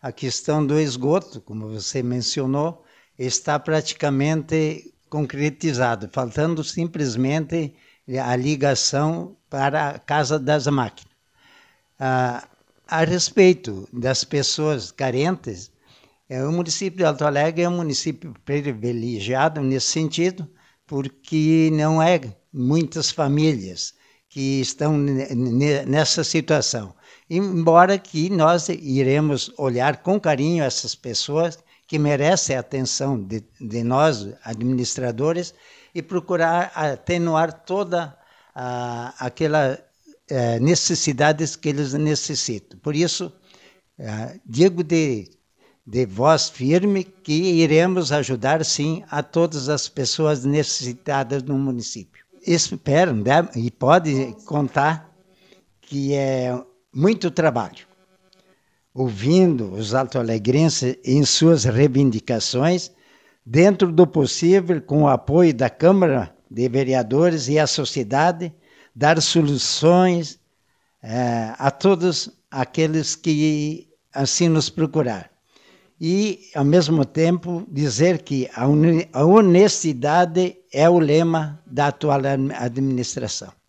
a questão do esgoto, como você mencionou, está praticamente concretizado, faltando simplesmente a ligação para a Casa das Máquinas. A respeito das pessoas carentes, o município de Alto Alegre é um município privilegiado nesse sentido, porque não é muitas famílias que estão nessa situação. Embora que nós iremos olhar com carinho essas pessoas que merecem a atenção de nós, administradores, e procurar atenuar toda aquela necessidades que eles necessitam. Por isso, digo de voz firme que iremos ajudar, sim, a todas as pessoas necessitadas no município. Espero, né, e pode contar que é muito trabalho. Ouvindo os alto-alegrenses em suas reivindicações, dentro do possível, com o apoio da Câmara de Vereadores e a sociedade, dar soluções a todos aqueles que assim nos procurar. E, ao mesmo tempo, dizer que a honestidade é o lema da atual administração.